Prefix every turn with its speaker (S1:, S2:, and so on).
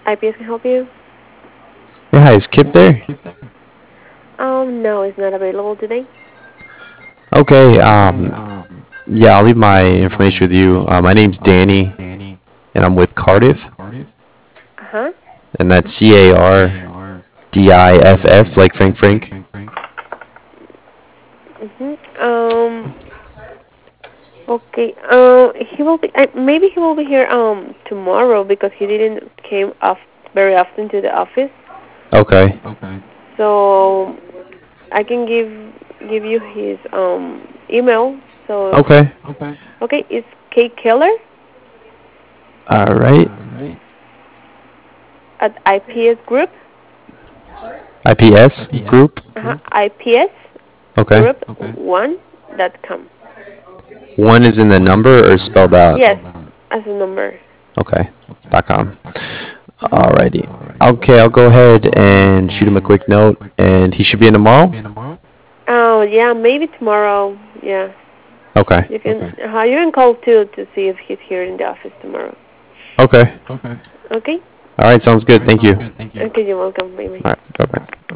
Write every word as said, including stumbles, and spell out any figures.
S1: I P S can help you?
S2: Yeah, hi, is Kip there?
S1: Um, no, it's not available today.
S2: Okay, um, yeah, I'll leave my information with you. Uh, my name's Danny, and I'm with Cardiff,
S1: Uh-huh.
S2: and that's C A R D I F F, like Frank Frank.
S1: Mm-hmm. Um, okay. Uh, he will be, uh, maybe he will be here, um, tomorrow because he didn't came off very often to the office.
S2: Okay,
S1: So I can give give you his um email. So
S2: okay,
S1: okay, it's K Keller
S2: alright.
S1: at I P S Group.
S2: I P S group?
S1: Uh-huh, I P S
S2: Okay.
S1: Group one dot com.
S2: One is in the number or spelled out?
S1: Yes, as a number.
S2: Okay, dot com.
S1: Mhm.
S2: Alrighty. Okay, I'll go ahead and shoot him a quick note, and he should be in tomorrow?
S1: Oh yeah, maybe tomorrow. Yeah,
S2: Okay,
S1: you can. Uh, you can call too to see if he's here in the office tomorrow.
S2: okay.
S1: Okay.
S2: Alright, sounds good. Thank you.
S1: Okay, you're welcome. Bye bye.
S2: Alright, bye-bye.